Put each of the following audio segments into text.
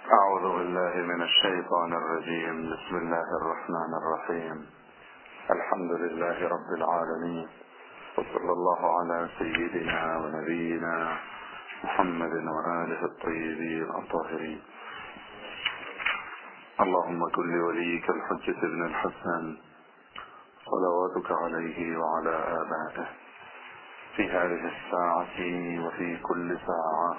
أعوذ بالله من الشيطان الرجيم. بسم الله الرحمن الرحيم. الحمد لله رب العالمين، وصلى الله على سيدنا ونبينا محمد وآله الطيبين الطاهرين. اللهم كن لوليك الحجة بن الحسن صلواتك عليه وعلى آبائه في هذه الساعة وفي كل ساعة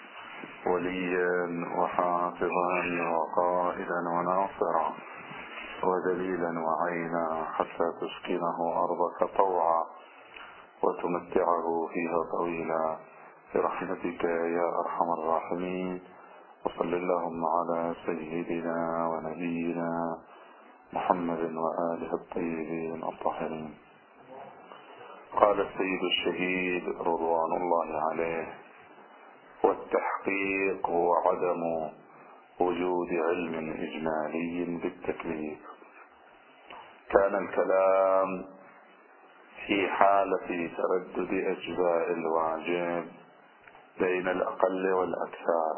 وليا وحافظا وقائدا وناصرا ودليلا وعينا، حتى تسكنه أرضك طوعا وتمتعه فيها طويلا برحمتك يا أرحم الراحمين. وصل اللهم على سيدنا ونبينا محمد وآله الطيبين الطاهرين. قال السيد الشهيد رضوان الله عليه: والتحقيق هو عدم وجود علم إجمالي بالتكليف. كان الكلام في حالة تردد أجزاء الواجب بين الأقل والأكثر.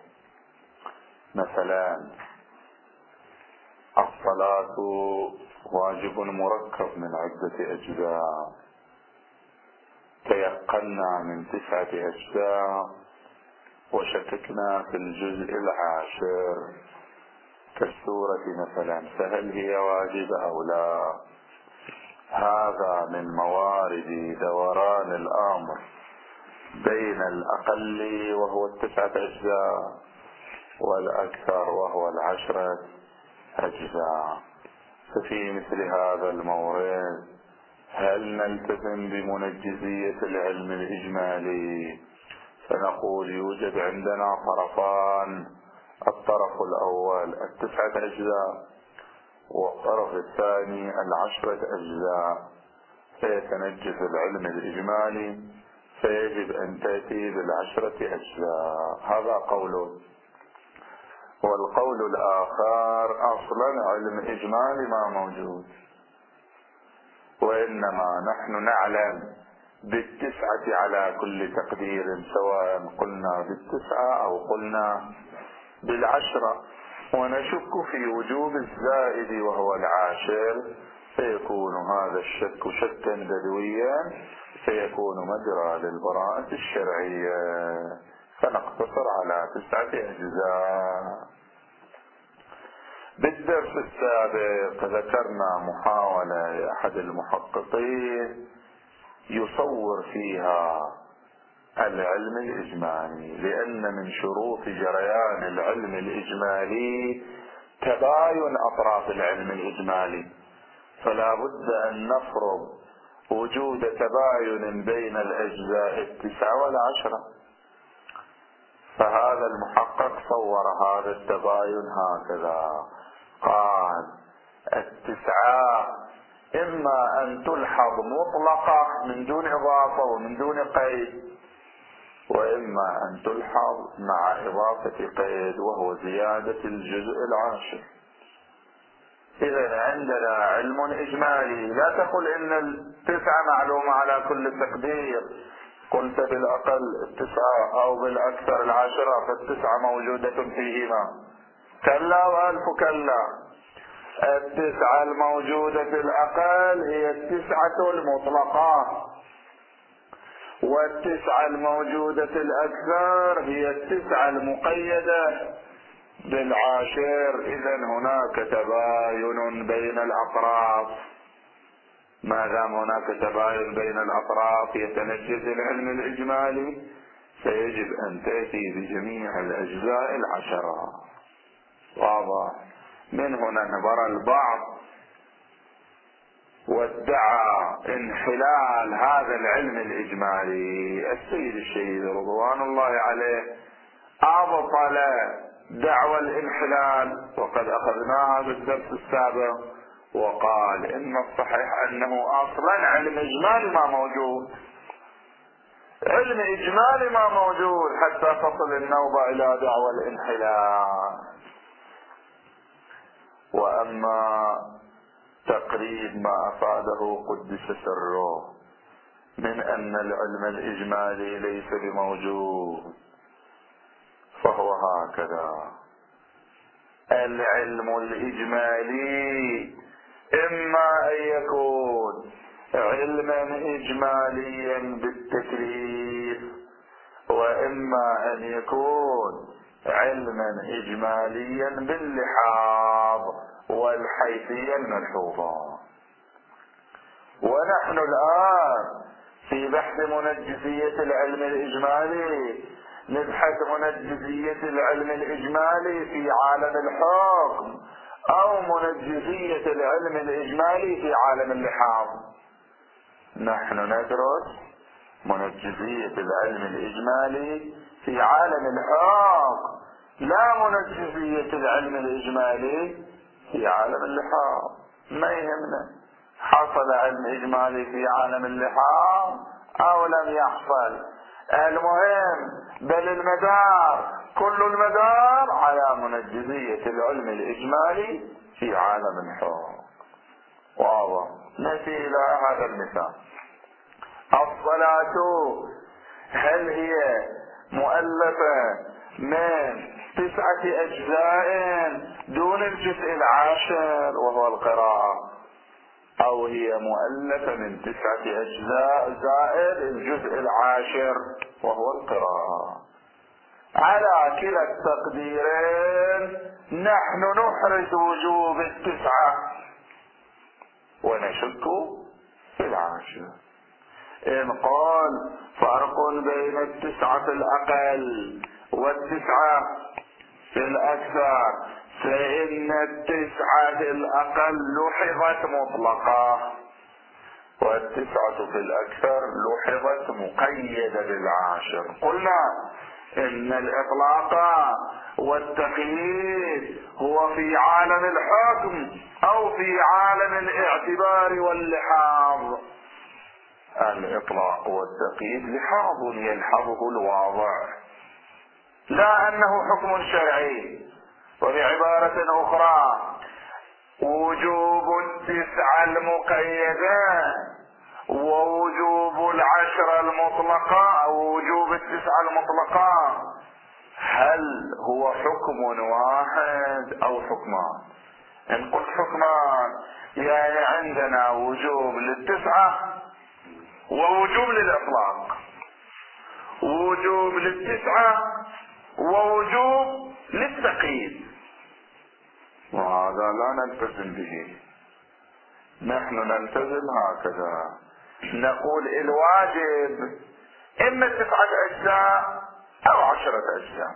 مثلا الصلاة واجب مركب من عدة أجزاء، تيقنا من 9 أجزاء وشككنا في الجزء العاشر كالسورة مثلا، فهل هي واجبة أو لا؟ هذا من موارد دوران الأمر بين الأقل وهو 9 أجزاء والأكثر وهو 10 أجزاء. ففي مثل هذا المورد هل نلتزم بمنجزية العلم الإجمالي فنقول يوجد عندنا طرفان: الطرف الأول 9 أجزاء والطرف الثاني 10 أجزاء، فيتنجز العلم الإجمالي فيجب أن تأتي 10 أجزاء؟ هذا قول. والقول الآخر: أصلا علم إجمالي ما موجود، وإنما نحن نعلم 9 على كل تقدير، سواء قلنا 9 أو قلنا 10، ونشك في وجوب الزائد وهو 10، فيكون هذا الشك شكا بدويا، فيكون مجرى للبراءة الشرعية، فنقتصر على 9 أجزاء. بالدرس السابق ذكرنا محاولة لأحد المحققين يصور فيها العلم الإجمالي، لأن من شروط جريان العلم الإجمالي تباين أطراف العلم الإجمالي، فلا بد أن نفرض وجود تباين بين الأجزاء 9 و10. فهذا المحقق صور هذا التباين هكذا: قال 9 إما أن تلحظ مطلقة من دون إضافة ومن دون قيد، وإما أن تلحظ مع إضافة قيد وهو زيادة الجزء العاشر. إذا عندنا علم إجمالي، لا تقل إن 9 معلومة على كل تقدير، قلت بالأقل 9 أو بالأكثر 10، فال9 موجودة فيهما. كلا وألف كلا، 9 الموجودة في الأقل هي 9 المطلقة، وال9 الموجودة في الأكثر هي 9 المقيدة 10. إذا هناك تباين بين الأطراف. ما دام هناك تباين بين الأطراف يتنجز العلم الإجمالي، فيجب أن تأتي بجميع الأجزاء 10. واضح؟ من هنا نظر البعض وادعى انحلال هذا العلم الإجمالي. السيد الشهيد رضوان الله عليه أبطل دعوى الانحلال، وقد أخذناها بالدرس السابق، وقال إن الصحيح أنه أصلا علم إجمالي ما موجود، علم إجمالي ما موجود حتى تصل النوبة إلى دعوى الانحلال. وأما تقريب ما أفاده قدس سره من أن العلم الإجمالي ليس بموجود، فهو هكذا: العلم الإجمالي إما أن يكون علما إجماليا بالتكليف، وإما أن يكون علما إجماليا باللحاظ والحيثية الملحوظة. ونحن الآن في بحث منجزية العلم الإجمالي نبحث منجزية العلم الإجمالي في عالم الحكم أو منجزية العلم الإجمالي في عالم اللحاظ. نحن ندرس منجزية العلم الإجمالي في عالم الحكم، لا منجزية العلم الإجمالي في عالم اللحاظ. ما يهمنا حصل علم إجمالي في عالم اللحاظ أو لم يحصل، المهم بل المدار كل المدار على منجزية العلم الإجمالي في عالم الحكم. واضح؟ نأتي إلى هذا المثال. الصلاة هل هي مؤلفة من 9 أجزاء دون الجزء العاشر وهو القراءة، أو هي مؤلفة من 9 أجزاء زائد الجزء العاشر وهو القراءة؟ على كلا التقديرين نحن نحرز وجوب 9 ونشك في العاشر. إن قال فرق بين 9 في الأقل 9 في الأكثر، فإن 9 في الأقل لحظت مطلقة، 9 في الأكثر لحظت مقيدة بالعاشر. قلنا إن الإطلاق والتقييد هو في عالم الحكم أو في عالم الاعتبار واللحاظ. الإطلاق والتقييد لحاظ يلحظه الواضع، لا أنه حكم شرعي. وبعبارة أخرى وجوب 9 المقيدة ووجوب 10 المطلقة أو وجوب 9 المطلقة هل هو حكم واحد أو حكمان؟ إن قلت حكمان يعني عندنا وجوب 9 ووجوب للإطلاق، وجوب 9 ووجوب للتقييد، وهذا لا نلتزم به. نحن نلتزم هكذا، نقول الواجب إما 9 أجزاء أو 10 أجزاء،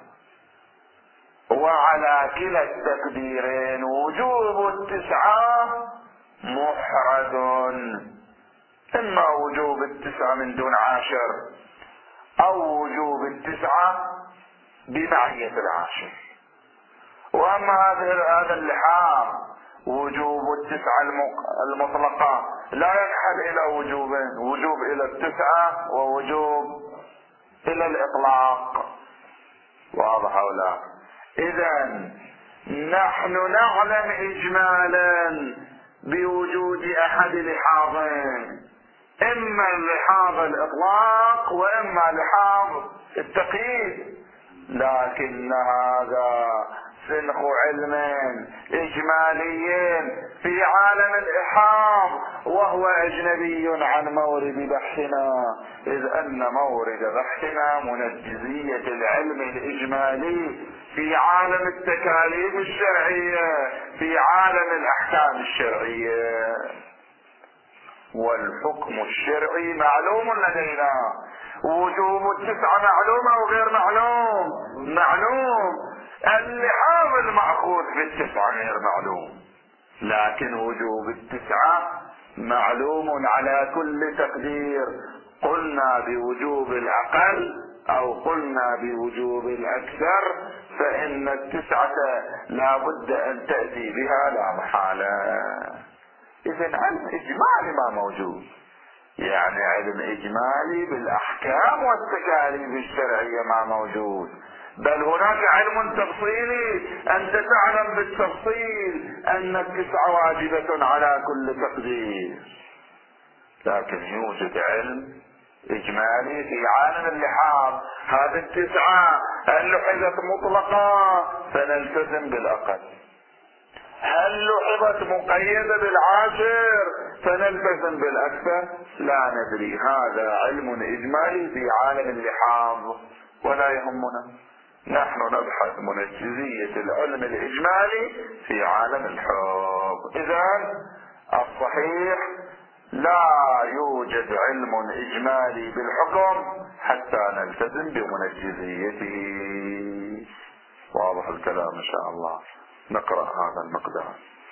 وعلى كلا التقديرين وجوب 9 محرز، إما وجوب 9 من دون 10 أو وجوب 9 بمعية 10. وأما هذا اللحاظ وجوب 9 المطلقة لا ينحل إلى وجوبين، وجوب إلى 9 ووجوب إلى الإطلاق. واضح أو لا؟ إذن نحن نعلم إجمالا بوجود أحد لحاظين، إما اللحاظ الإطلاق وإما لحاظ التقييد، لكن هذا سنخ علم إجمالي في عالم الإحاط وهو أجنبي عن مورد بحثنا، إذ أن مورد بحثنا منجزية العلم الإجمالي في عالم التكاليف الشرعية، في عالم الأحكام الشرعية. والحكم الشرعي معلوم لدينا، وجوب 9 معلوم أو غير معلوم؟ معلوم. اللحاظ المأخوذ بال9 غير معلوم، لكن وجوب 9 معلوم على كل تقدير. قلنا بوجوب الأقل أو قلنا بوجوب الأكثر، فإن 9 لا بد أن تأتي بها لا محالة. إذن علم إجمالي ما موجود، يعني علم إجمالي بالأحكام والتكاليف الشرعية ما موجود، بل هناك علم تفصيلي أنت تعلم بالتفصيل أن 9 واجبة على كل تقدير، لكن يوجد علم إجمالي في عالم اللحاظ. هذه 9 اللحظة مطلقة فنلتزم بالأقل، هل لحظت مقيدة بالعاشر فنلتزم بالأكثر؟ لا ندري. هذا علم إجمالي في عالم اللحاظ ولا يهمنا. نحن نبحث منجزية العلم الإجمالي في عالم الحكم. إذن الصحيح لا يوجد علم إجمالي بالحكم حتى نلتزم بمنجزيته. واضح الكلام إن شاء الله. نقرأ هذا المقدار.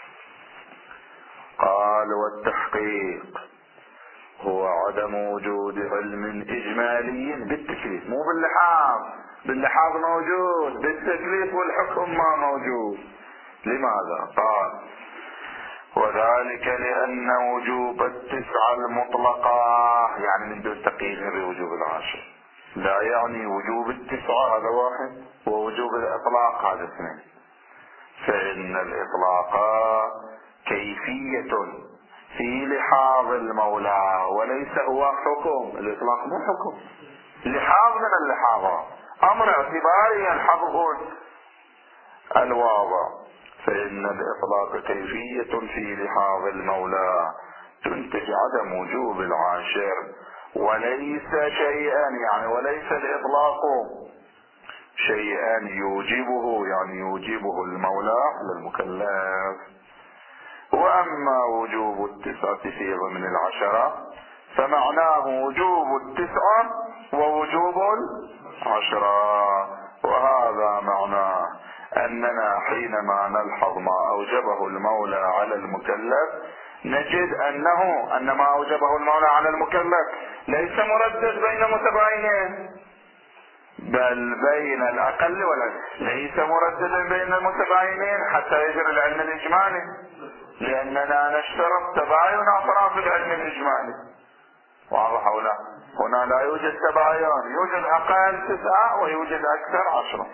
قال: والتحقيق هو عدم وجود علم إجمالي بالتكليف، مو باللحاظ. باللحاظ موجود، بالتكليف والحكم ما موجود. لماذا؟ قال: وذلك لأن وجوب التسعة المطلقة، يعني من دون تقييد بوجوب العاشر، لا يعني وجوب التسعة هذا واحد ووجوب الإطلاق هذا اثنين. فإن الإطلاق كيفية في لحاظ المولى وليس هو حكم. الإطلاق مو حكم، لحاظ من اللحاظات، أمر اعتباري يلحظه الواضع. فإن الإطلاق كيفية في لحاظ المولى تنتج عدم وجوب العاشر، وليس شيئا، يعني وليس الإطلاق شيئا يوجبه، يعني يوجبه المولى على المكلف. وأما وجوب التسعة في ضمن العشرة فمعناه وجوب التسعة ووجوب العشرة. وهذا معناه أننا حينما نلحظ ما أوجبه المولى على المكلف نجد أن ما أوجبه المولى على المكلف ليس مردد بين متباينين، بل بين الأقل والأكثر. ليس مرددا بين المتباينين حتى يجري العلم الإجمالي، لأننا نشترط تباين أطراف العلم الإجمالي. واضح أو لا؟ هنا لا يوجد تباين، يوجد أقل 9 ويوجد أكثر 10.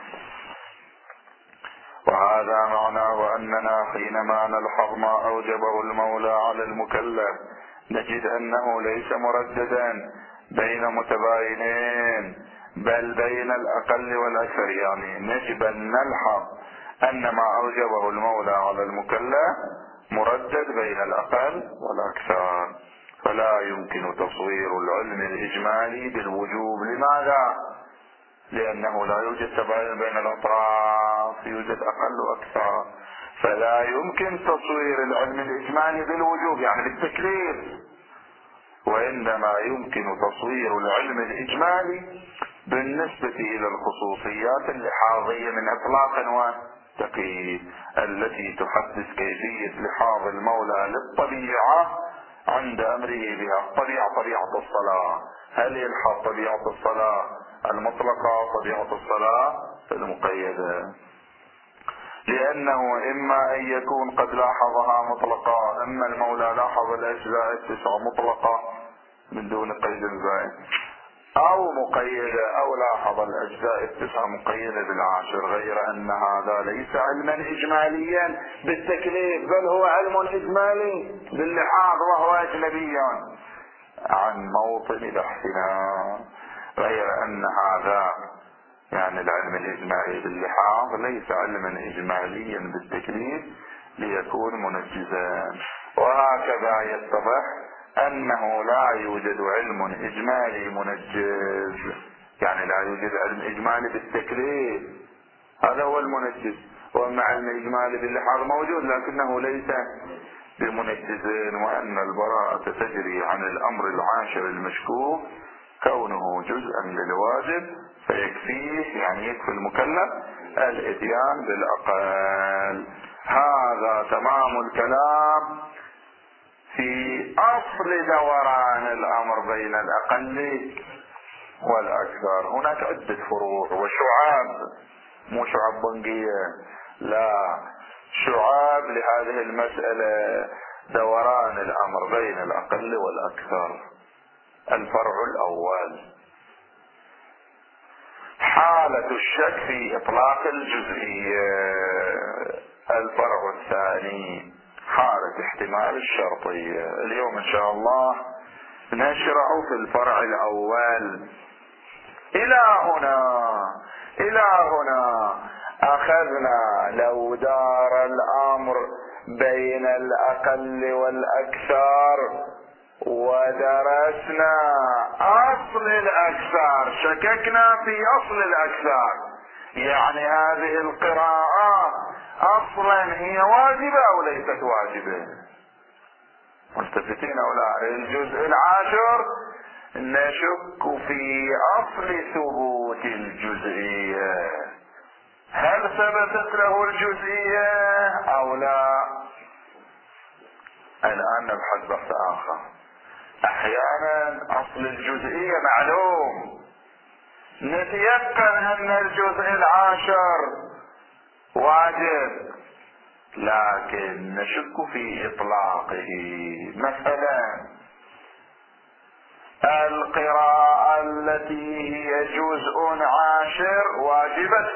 وهذا معناه أننا حينما نلحظ ما أوجبه المولى على المكلف نجد أنه ليس مرددا بين متباينين، بل بين الأقل والأكثر. يعني نجب أن نلحظ أن ما أوجبه المولى على المكلف مردد بين الأقل والأكثر. فلا يمكن تصوير العلم الإجمالي بالوجوب. لماذا؟ لأنه لا يوجد تباين بين الأطراف، يوجد أقل وأكثر. فلا يمكن تصوير العلم الإجمالي بالوجوب، يعني بالتكليف. وإنما يمكن تصوير العلم الإجمالي بالنسبة إلى الخصوصيات اللحاظية من إطلاق وتقييد التي تحدث كيفية لحاظ المولى للطبيعة عند أمره بها. الطبيعة طبيعة الصلاة، هل يلحظ طبيعة الصلاة المطلقة طبيعة الصلاة المقيدة؟ لأنه إما أن يكون قد لاحظها مطلقة، إما المولى لاحظ الأجزاء 9 مطلقة من دون قيد زائد، أو مقيدة، أو لاحظ الأجزاء 9 مقيدة بالعاشر. غير أن هذا ليس علما إجماليا بالتكليف، بل هو علم إجمالي باللحاظ، وهو أجنبي عن موطن بحثنا. غير أن هذا يعني العلم الإجمالي باللحاظ ليس علما إجماليا بالتكليف ليكون منجزا. وهكذا يتضح أنه لا يوجد علم إجمالي منجز، يعني لا يوجد علم إجمالي بالتكليف، هذا هو المنجز. وأما علم إجمالي باللحاظ موجود لكنه ليس بمنجز. وأن البراءة تجري عن الأمر العاشر المشكوك كونه جزءا للواجب، فيكفيه، يعني يكفي المكلف الاتيان بالأقل. هذا تمام الكلام في أصل دوران الأمر بين الأقل والأكثر. هناك عدة فروع وشعاب، مو شعاب بنقية، لا، شعاب لهذه المسألة، دوران الأمر بين الأقل والأكثر. الفرع الأول حالة الشك في إطلاق الجزئية. الفرع الثاني حالة احتمال الشرطية. اليوم إن شاء الله نشرع في الفرع الأول. إلى هنا أخذنا لو دار الأمر بين الأقل والأكثر ودرسنا أصل الأكثر، شككنا في أصل الأكثر، يعني هذه القراءة أصلا هي واجبة أو ليست واجبة؟ ملتفتين أو لا؟ الجزء العاشر نشك في أصل ثبوت الجزئية، هل ثبتت له الجزئية أو لا؟ الآن نبحث بحث آخر. أحيانا أصل الجزئية معلوم، نتيقن أن الجزء العاشر واجب، لكن نشك في إطلاقه. مثلا القراءة التي هي جزء عاشر واجبة،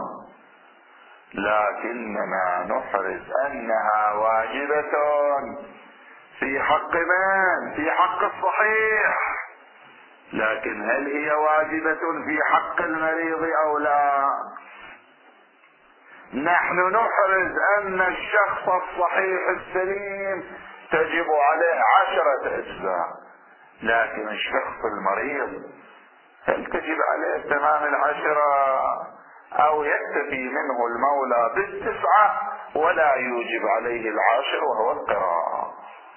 لكننا نحرز أنها واجبة في حق من؟ في حق الصحيح، لكن هل هي واجبة في حق المريض أو لا؟ نحن نحرز أن الشخص الصحيح السليم تجب عليه 10 أجزاء، لكن الشخص المريض هل تجب عليه تمام 10 أو يكتفي منه المولى بال9 ولا يوجب عليه 10 وهو القراءة؟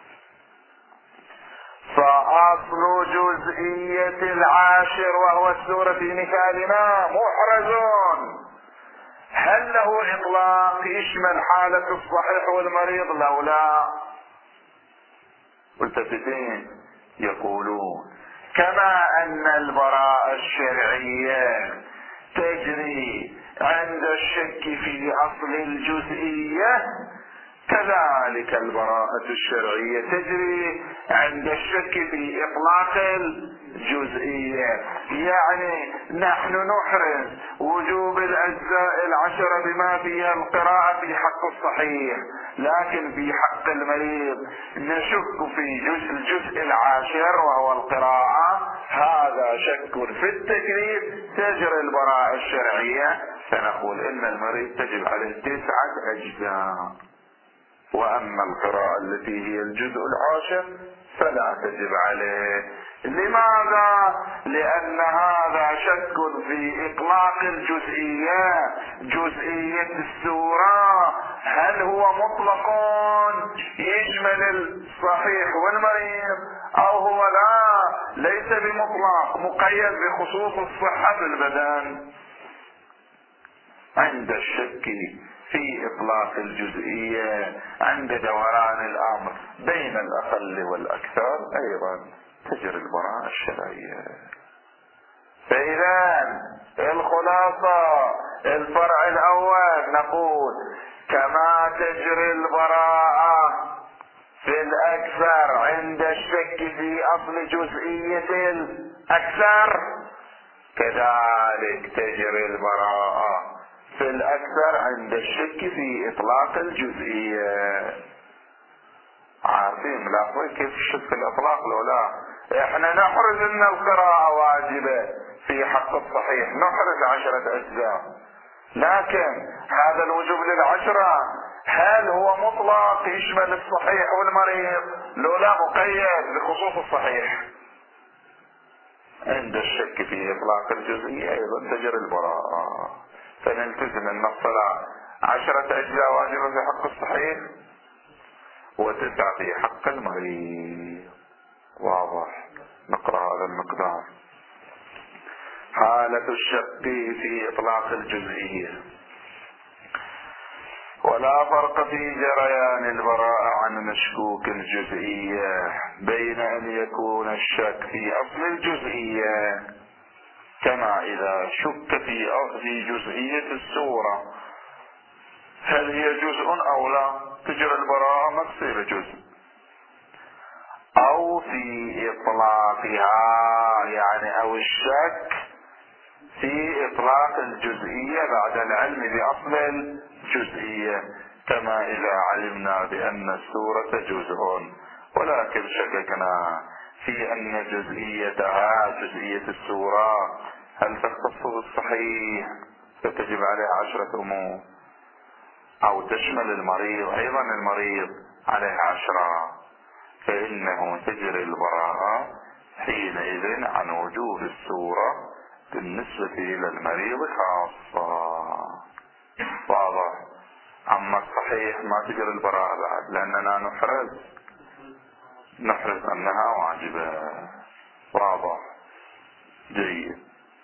فأصل جزئية 10 وهو السورة في مثالنا محرز، هل له إطلاق يشمل حالة الصحيح والمريض لو لا؟ ملتفتين يقولون كما أن البراءة الشرعية تجري عند الشك في أصل الجزئية، كذلك البراءة الشرعية تجري عند الشك في إطلاق الجزئية. يعني نحن نحرز وجوب الأجزاء 10 بما فيها القراءة في حق الصحيح، لكن في حق المريض نشك في الجزء 10 وهو القراءة، هذا شك في التكليف. تجري البراءة الشرعية فنقول إن المريض تجب عليه 9 أجزاء، وأما القراءة التي هي الجزء 10 فلا تجب عليه. لماذا؟ لأن هذا شك في إطلاق الجزئية، جزئية السورة هل هو مطلق يشمل الصحيح والمريض أو هو ليس بمطلق مقيد بخصوص الصحة في البدن. عند الشك في إطلاق الجزئية عند دوران الأمر بين الأقل والأكثر أيضا تجري البراءة الشرعية. فإذا الخلاصة الفرع الأول نقول كما تجري البراءة في الأكثر عند الشك في أصل جزئية الأكثر، كذلك تجري البراءة في الأكثر عند الشك في إطلاق الجزئية. عارفين ملاحظين كيف الشك في الإطلاق لو لا؟ احنا نحرز ان القراءة واجبة في حق الصحيح، نحرز 10 أجزاء، لكن هذا الوجوب لل10 هل هو مطلق يشمل الصحيح والمريض لو لا مقيد بخصوص الصحيح؟ عند الشك في إطلاق الجزئية أيضا تجري البراءة، فنلتزم أن نفصل 10 أجزاء واجبة في حق الصحيح و9 في حق المريض. واضح؟ نقرأ هذا المقدار. حالة الشك في إطلاق الجزئية. ولا فرق في جريان البراءة عن مشكوك الجزئية بين أن يكون الشك في أصل الجزئية كما إذا شك في جزئية السورة هل هي جزء أو لا، تجري البراءة ما تصير جزء، أو في إطلاقها يعني أو الشك في إطلاق الجزئية بعد العلم بأصل الجزئية كما إذا علمنا بأن السورة جزء ولكن شككنا في أن جزئيتها جزئية السورة هل تختص بالصحيح فتجب عليه 10 أمور، أو تشمل المريض أيضا، المريض عليه 10، فإنه تجري البراءة حينئذ عن وجوب السورة بالنسبة إلى المريض خاصة. واضح؟ أما الصحيح ما تجري البراءة بعد، لأننا نحرز أنها واجبة. واضح؟ جيد.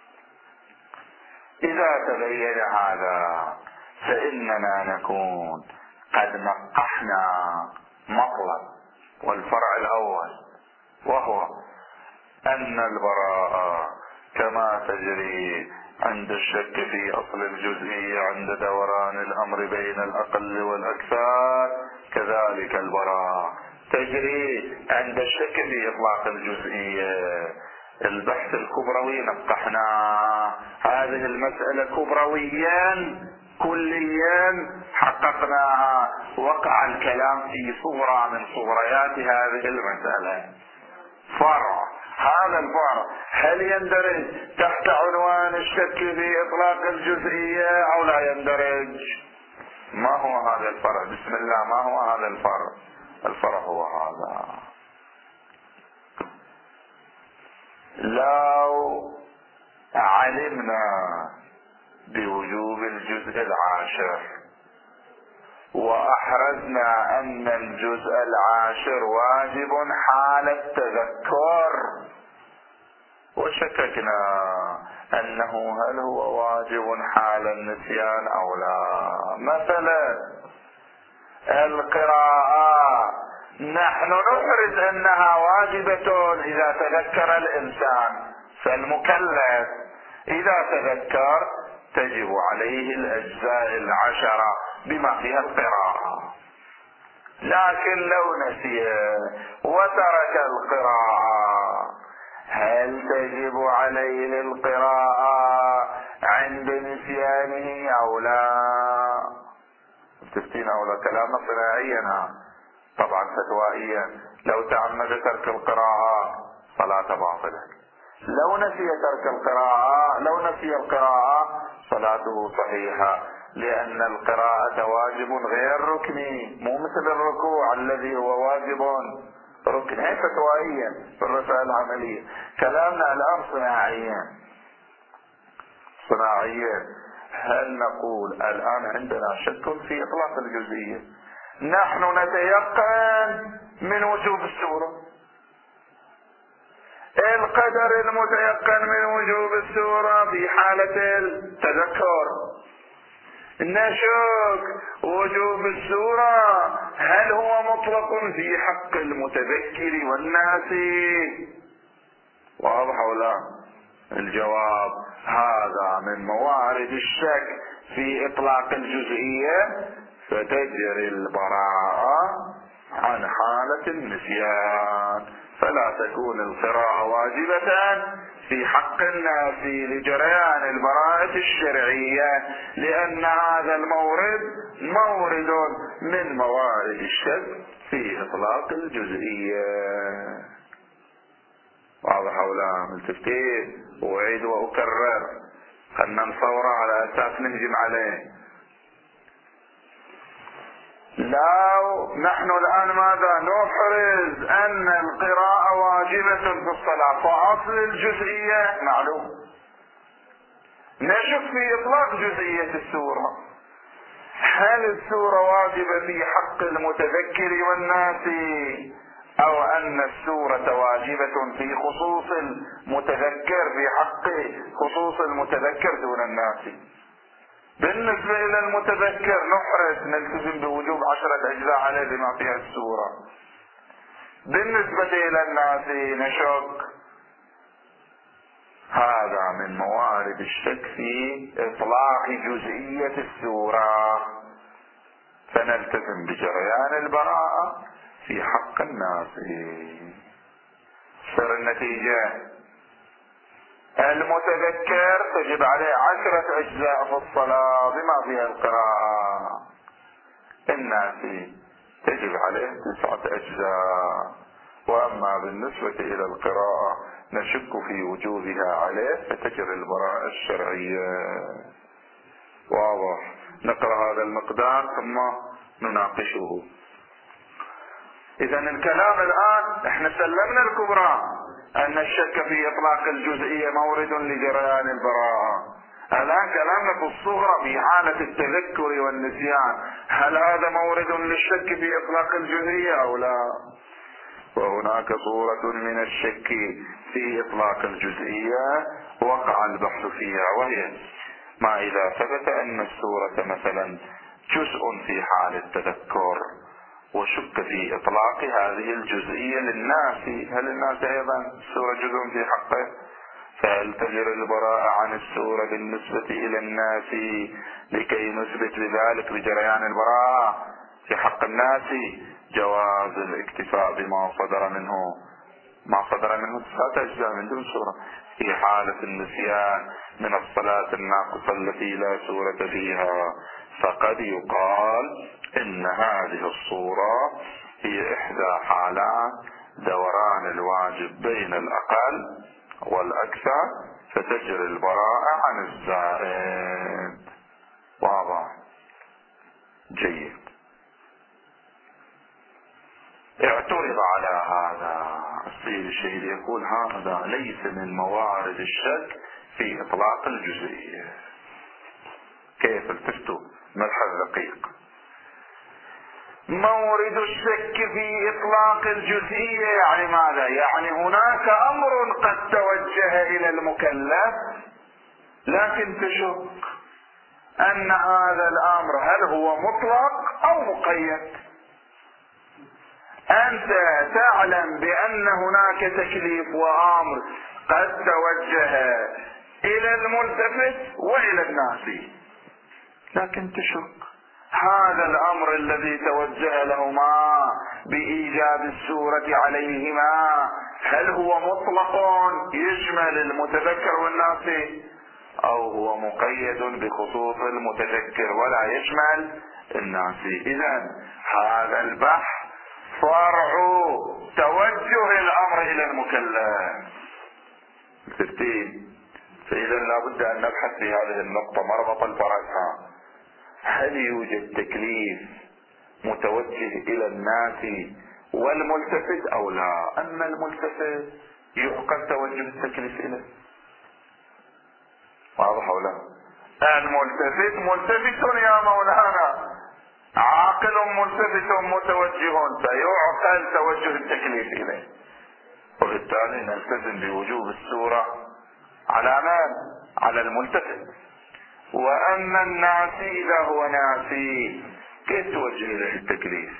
إذا تبين هذا فإننا نكون قد نقحنا مطلب والفرع الأول، وهو أن البراءة كما تجري عند الشك في أصل الجزئية عند دوران الأمر بين الأقل والأكثر، كذلك البراءة تجري عند الشك في إطلاق الجزئية. البحث الكبروي نقحنا هذه المسألة كبرويا كليا، حققناها، وقع الكلام في صورة من صوريات هذه المسألة. فرع، هذا الفرع هل يندرج تحت عنوان الشك في إطلاق الجزئية أو لا يندرج؟ ما هو هذا الفرع؟ بسم الله، ما هو هذا الفرع؟ الفرع هو هذا: لو علمنا بوجوب الجزء العاشر وأحرزنا أن الجزء العاشر واجب حال التذكر، وشككنا أنه هل هو واجب حال النسيان أو لا. مثلا القراءة نحن نحرز أنها واجبة إذا تذكر الإنسان، فالمكلف إذا تذكر تجب عليه الأجزاء 10 بما فيها القراءة. لكن لو نسي وترك القراءة، هل تجب عليه القراءة عند نسيانه أو لا؟ تفتين أو لا؟ كلامنا صناعيا، طبعا فتوائيا. لو تعمد ترك القراءة صلاة باطلة، لو نسي القراءة صلاته صحيحة، لأن القراءة واجب غير ركني، مو مثل الركوع الذي هو واجب ركن. هي فتوائيا في الرسائل العملية. كلامنا الآن صناعيا. هل نقول الآن عندنا شك في إطلاق الجزئية؟ نحن نتيقن من وجوب السورة، القدر المتيقن من وجوب السورة في حالة التذكر. نشك وجوب السورة هل هو مطلق في حق المتذكر والناسي؟ واضح ولا؟ الجواب: هذا من موارد الشك في إطلاق الجزئية، فتجري البراءة عن حالة النسيان، فلا تكون القراءة واجبة في حق الناس لجريان البراءة الشرعية، لأن هذا المورد مورد من موارد الشك في إطلاق الجزئية. واضح ولا؟ ملتفتين. وأعيد وأكرر، خلنا نصوره على أساس نهجم عليه. لو نحن الآن ماذا نحرز؟ أن القراءة واجبة في الصلاة، فأصل الجزئية معلوم. نشك في إطلاق جزئية السورة، هل السورة واجبة في حق المتذكر والناس، أو أن السورة واجبة في خصوص المتذكر، في حق خصوص المتذكر دون الناس؟ بالنسبة إلى المتذكر نحرز، نلتزم بوجوب 10 أجزاء عليه بما فيها السورة. بالنسبة إلى الناس نشك. هذا من موارد الشك في إطلاق جزئية السورة، فنلتزم بجريان البراءة في حق الناس. صار النتيجة: المتذكر تجب عليه 10 أجزاء في الصلاة بما فيها القراءة، الناسي تجب عليه 9 أجزاء. وأما بالنسبة إلى القراءة نشك في وجوبها عليه، فتجري البراءة الشرعية. واضح. نقرأ هذا المقدار ثم نناقشه. إذا الكلام الآن احنا سلمنا الكبرى أن الشك في إطلاق الجزئية مورد لجريان البراءة. الآن كلامنا في الصغرى في حالة التذكر والنسيان، هل هذا مورد للشك في إطلاق الجزئية أو لا؟ وهناك صورة من الشك في إطلاق الجزئية وقع البحث فيها، وهي ما إذا ثبت أن الصورة مثلا جزء في حال التذكر وشك في إطلاق هذه الجزئية للناس، هل الناس أيضا الصورة جزء في حقه؟ فهل تجري البراءة عن الصورة بالنسبة إلى الناس لكي نثبت بذلك بجريان البراءة في حق الناس؟ جواز الاكتفاء بما صدر منه، ما صدر منه 9 أجزاء من دون صورة في حالة النسيان من الصلاة الناقصة التي لا صورة فيها، فقد يقال إن هذه الصورة هي إحدى حالات دوران الواجب بين الأقل والأكثر، فتجري البراءة عن الزائد. واضح؟ جيد. اعترض على هذا السيد الشهيد، يقول هذا ليس من موارد الشك في إطلاق الجزئية. كيف التفتوا؟ ملحظ دقيق. مورد الشك في إطلاق الجزئية يعني ماذا؟ يعني هناك أمر قد توجه إلى المكلف لكن تشك أن هذا الأمر هل هو مطلق أو مقيد. أنت تعلم بأن هناك تكليف وأمر قد توجه إلى الملتفت وإلى الناس، لكن تشك هذا الأمر الذي توجه لهما بإيجاب السورة عليهما هل هو مطلق يشمل المتذكر والناس أو هو مقيد بخصوص المتذكر ولا يشمل الناس. إذن هذا البحث فرع توجه الأمر إلى المكلف. فإذا لابد أن نبحث في هذه النقطة مربط الفرس. هل يوجد تكليف متوجه إلى الناس والملتفت أو لا؟ أما الملتفت يعقل توجه التكليف إليه. واضح أو لا؟ الملتفت ملتفت يا مولانا، عاقل ملتفت متوجه، فيعقل توجه التكليف إليه، وبالتالي نلتزم بوجوب السورة على من؟ على الملتفت. وأما الناس إذا هو ناسي كيف توجه إليه التكليف؟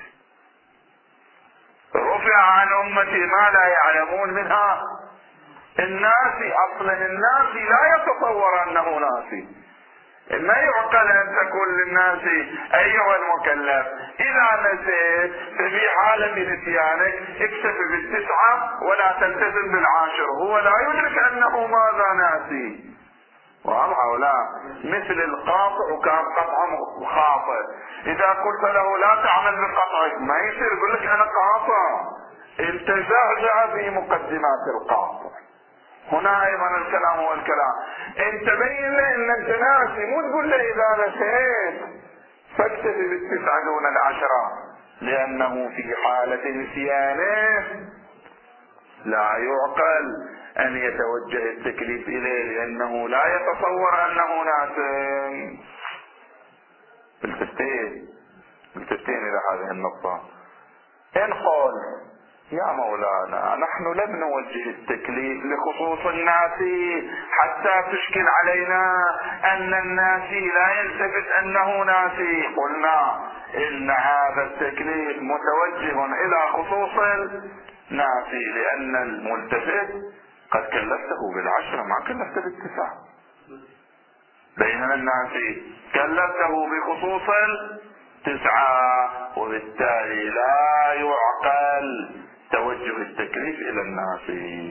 رفع عن أمتي ما لا يعلمون منها. الناس أصلا الناس لا يتصور أنه ناسي، ما يعقل أن تقول للناس أيها المكلف إذا نسيت ففي حالة نسيانك اكتفي ب9 ولا تلتزم ب10. هو لا يدرك أنه ماذا ناسي. واضح أو لا؟ مثل القاطع وكان قطعه خاطئ، إذا قلت له لا تعمل بقطعك ما يصير يقول لك أنا قاطع، التزعزع في مقدمات القاطع. هنا أيضا الكلام هو الكلام، انت بين له ان انت ناسي، مو تقول له إذا نسيت فاكتفي ب9 دون 10، لأنه في حالة نسيانه لا يعقل أن يتوجه التكليف إليه لأنه لا يتصور أنه ناسم. التفتين إلى هذه النقطة. إن قال يا مولانا نحن لم نوجه التكليف لخصوص الناس حتى تشكل علينا أن الناس لا يلتفت أنه ناسي، قلنا إن هذا التكليف متوجه إلى خصوص الناس لأن الملتفت قد كلفته ب10 ما كلفته ب9، بينما الناس كلفته بخصوص 9، وبالتالي لا يعقل توجه التكليف إلى الناس.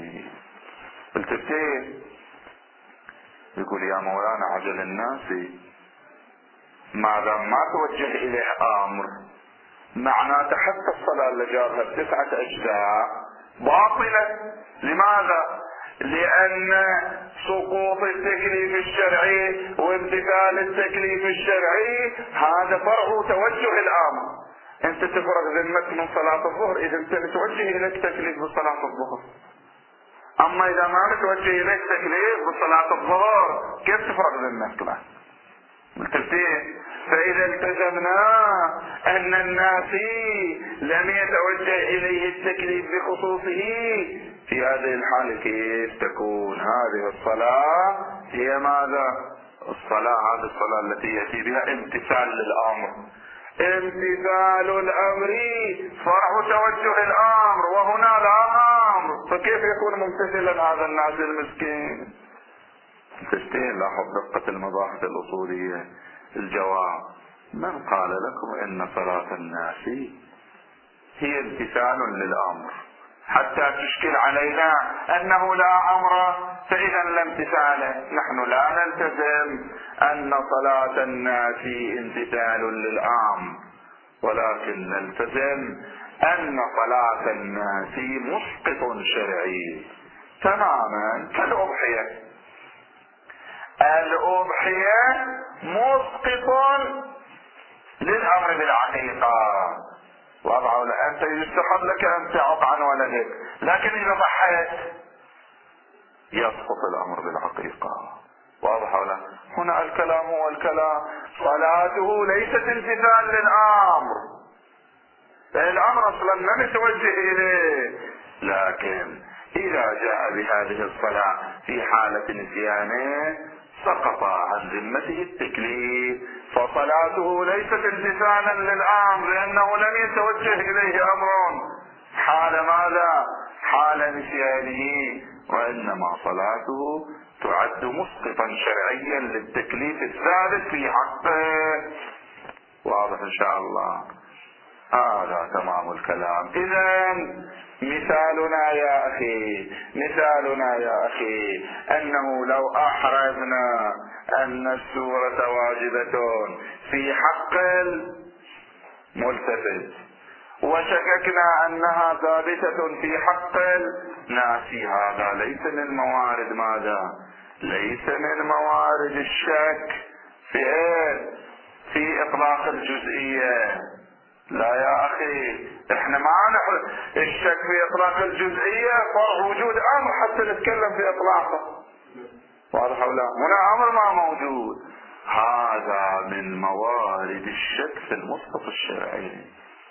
التفسير يقول يا مولانا عجل الناس ما دام ما توجه إليه أمر معناته حتى الصلاة اللي جابها ب9 أجزاء باطلة. لماذا؟ لأن سقوط التكليف الشرعي وامتثال التكليف الشرعي هذا فرع توجه الأمر. أنت تفرغ ذمتك من صلاة الظهر إذا أنت متوجه إليك تكليف بصلاة الظهر. أما إذا ما متوجه إليك تكليف بصلاة الظهر كيف تفرغ ذمتك له؟ ملتفتين. فإذا التزمنا أن الناسي لم يتوجه إليه التكليف بخصوصه، في هذه الحالة كيف تكون هذه الصلاة هي ماذا؟ الصلاة هذه الصلاة التي يأتي بها امتثال للأمر. امتثال الأمر فرع توجه الأمر، وهنا لا أمر، فكيف يكون ممتثلا هذا الناس المسكين؟ تشتين. لاحظ دقة المباحث الأصولية. الجواب: من قال لكم إن صلاة الناس هي امتثال للأمر حتى تشكل علينا أنه لا أمر فإذا لا امتثال؟ نحن لا نلتزم أن صلاة الناس امتثال للأمر، ولكن نلتزم أن صلاة الناس مسقط شرعي تماما كالأضحية. الأضحية مسقط للأمر بالعقيقة، واضح ولا؟ أنت يستحب لك أن تعق عن ولدك، لكن إذا ضحيت يسقط الأمر بالعقيقة، واضح ولا؟ هنا الكلام هو الكلام. صلاته ليست امتثال للأمر، الأمر أصلا ما متوجه إليه، لكن إذا جاء بهذه الصلاة في حالة نسيانه سقط عن ذمته التكليف، فصلاته ليست امتثالا للأمر لأنه لم يتوجه إليه أمر حال ماذا؟ حال نسيانه، وإنما صلاته تعد مسقطا شرعيا للتكليف الثابت في حقه. واضح إن شاء الله؟ هذا تمام الكلام. إذن مثالنا يا أخي أنه لو أحرزنا أن السورة واجبة في حق الملتفت وشككنا أنها ثابتة في حق الناسي، هذا ليس من موارد ماذا؟ ليس من موارد الشك في إطلاق الجزئية. لا يا أخي، احنا ما نحن الشك في إطلاق الجزئية فرع وجود أمر حتى نتكلم في إطلاقه، واضح ولا؟ هنا أمر ما موجود. هذا من موارد الشك في المسقط الشرعي،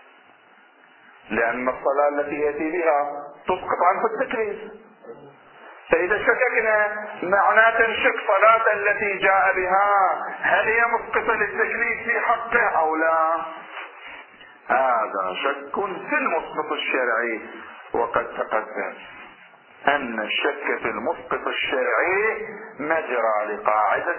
لأن الصلاة التي يأتي بها تسقط عنه التكليف، فإذا شككنا معناه نشك صلاة التي جاء بها هل هي مسقطة للتكليف في حقه أو لا. هذا شك في المسقط الشرعي، وقد تقدم أن الشك في المسقط الشرعي مجرى لقاعدة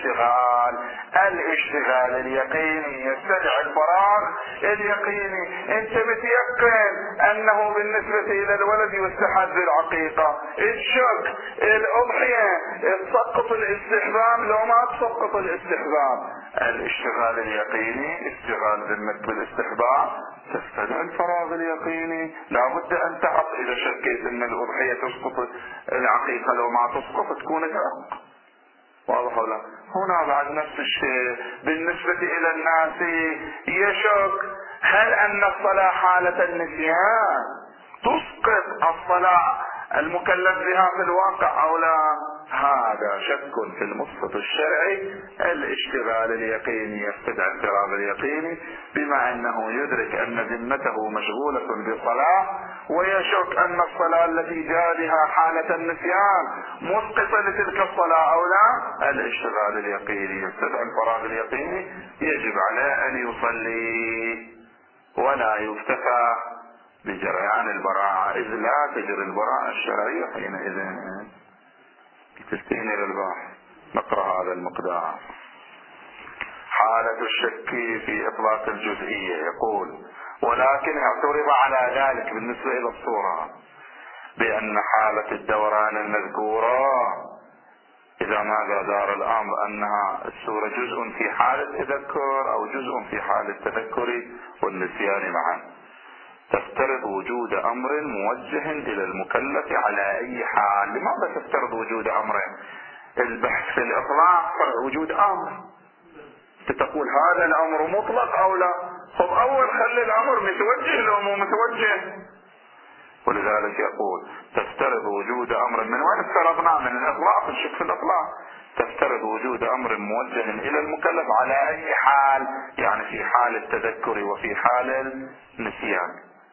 الاشتغال اليقيني يستدعي الفراغ اليقيني. انت متيقن انه بالنسبة الى الولد يستحب العقيقة، الشك الأضحية تسقط الاستحباب لو ما تسقط الاستحباب. الاشتغال اليقيني اشتغال ذمك بالاستحباب تستدعي الفراغ اليقيني. لابد ان تعرف اذا شكيت ان الأضحية تسقط العقيقة لو ما تسقط تكون تعق، واضح ولا؟ هنا بعد نفس الشيء بالنسبة الى الناس يشك هل ان الصلاة حالة النسيان تسقط الصلاة المكلف بها في الواقع او لا. هذا شك في المسقط الشرعي. الاشتغال اليقيني يستدعي الفراغ اليقيني، بما انه يدرك ان ذمته مشغولة بصلاة ويشك ان الصلاة التي جاء بها حالة النسيان مسقطة لتلك الصلاة او لا. الاشتغال اليقيني يستدعي الفراغ اليقيني، يجب عليه ان يصلي ولا يكتفى بجريان البراءة، إذ لا تجري البراءة الشرعية حينئذ. تستين إلى البحث نقرأ هذا المقدار. حالة الشك في إطلاق الجزئية، يقول: ولكن اعترض على ذلك بالنسبة إلى الصورة بأن حالة الدوران المذكورة إذا ماذا دار الأمر أنها السورة جزء في حال التذكر أو جزء في حال التذكر والنسيان معا، تفترض وجود أمر موجه إلى المكلف على أي حال. لماذا تفترض وجود أمر؟ البحث في الإطلاق وجود أمر، تقول هذا الأمر مطلق أو لا. خب أول خلي الأمر متوجه لو مو متوجه. ولذلك يقول تفترض وجود أمر. من وين افترضنا؟ من الإطلاق، الشك في الإطلاق. تفترض وجود أمر موجه إلى المكلف على أي حال، يعني في حال التذكر وفي حال النسيان.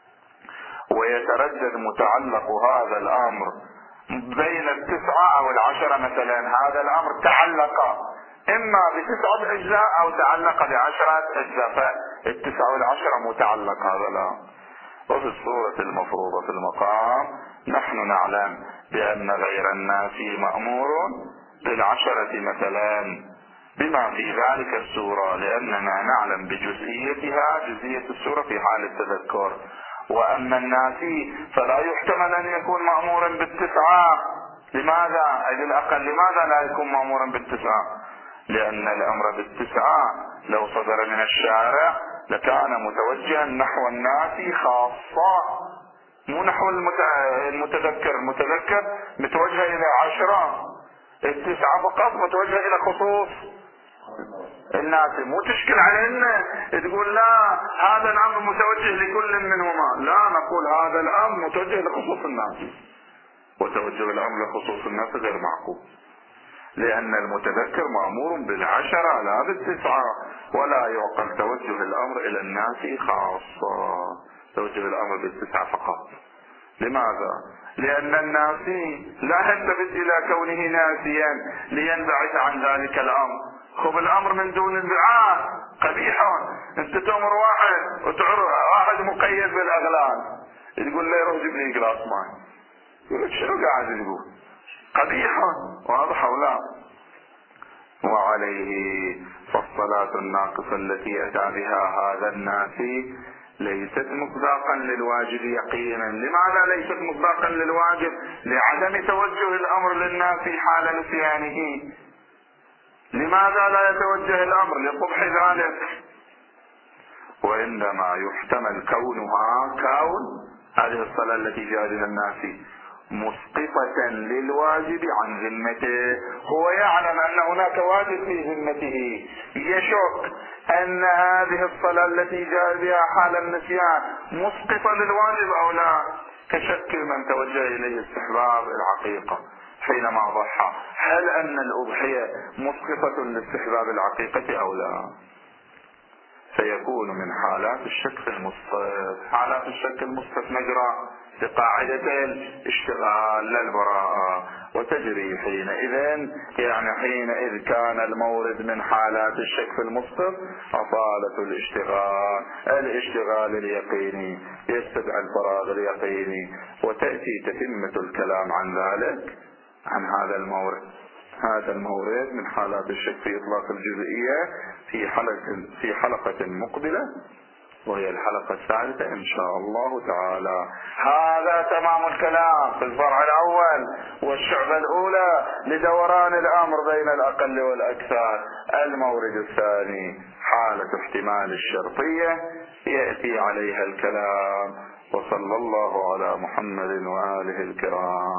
ويتردد متعلق هذا الأمر بين 9 أو 10 مثلا. هذا الأمر تعلق إما ب9 أجزاء أو تعلق ب10 أجزاء، ف9 و10 متعلق هذا الأمر. وفي الصورة المفروضة في المقام نحن نعلم بأن غير الناس مأمور ب10 مثلا بما في ذلك السورة، لأننا نعلم بجزئيتها، جزئية السورة في حال التذكر. وأما الناسي فلا يحتمل أن يكون مأمورا ب9. لماذا؟ أي بالأقل لماذا لا يكون مأمورا ب9؟ لأن الأمر ب9 لو صدر من الشارع لكان متوجها نحو الناس خاصة، مو نحو المتذكر. المتذكر متوجه إلى 10، 9 فقط متوجه إلى خصوص الناس. مو تشكل علينا تقول لا هذا الأمر متوجه لكل منهما، لا، نقول هذا الأمر متوجه لخصوص الناس، وتوجه الأمر لخصوص الناس غير معقول، لأن المتذكر مأمور ب10 لا ب9، ولا يعقل توجه الأمر إلى الناس خاصة، توجه الأمر ب9 فقط. لماذا؟ لأن الناسي لا يلتفت إلى كونه ناسيا لينبعث عن ذلك الأمر. خب الأمر من دون انبعاث قبيح. انت تأمر واحد وتعرف واحد مقيد بالأغلال، تقول له يروح جيب لي جلاس ماء، يقول لك شنو قاعد تقول؟ قبيح، واضح أو لا؟ وعليه فالصلاة الناقصة التي أتى بها هذا الناسي ليست مصداقا للواجب يقينا. لماذا ليست مصداقا للواجب؟ لعدم توجه الأمر للناس حال نسيانه. لماذا لا يتوجه الأمر؟ لقبح ذلك. وإنما يحتمل كونها هذه الصلاة التي جاء بها الناس مسقطة للواجب عن ذمته. هو يعلم أن هناك واجب في ذمته، يشك أن هذه الصلاة التي جاء بها حال النسيان مسقطة للواجب أو لا، كشك من توجه إليه استحباب العقيقة حينما ضحى، هل أن الأضحية مسقطة لاستحباب العقيقة أو لا؟ فيكون من حالات الشك في المسقط. حالات الشك المسقط نجرى بقاعدة الاشتغال لا البراءة، وتجري حينئذ، يعني حينئذ كان المورد من حالات الشك في المسقط أصالة الاشتغال اليقيني يستدعي الفراغ اليقيني، وتأتي تتمة الكلام عن ذلك عن هذا المورد. هذا المورد من حالات الشك في إطلاق الجزئية في حلقة مقبلة، وهي الحلقة الثالثة إن شاء الله تعالى. هذا تمام الكلام في الفرع الأول والشعبة الأولى لدوران الأمر بين الأقل والأكثر. المورد الثاني حالة احتمال الشرطية يأتي عليها الكلام. وصلى الله على محمد وآله الكرام.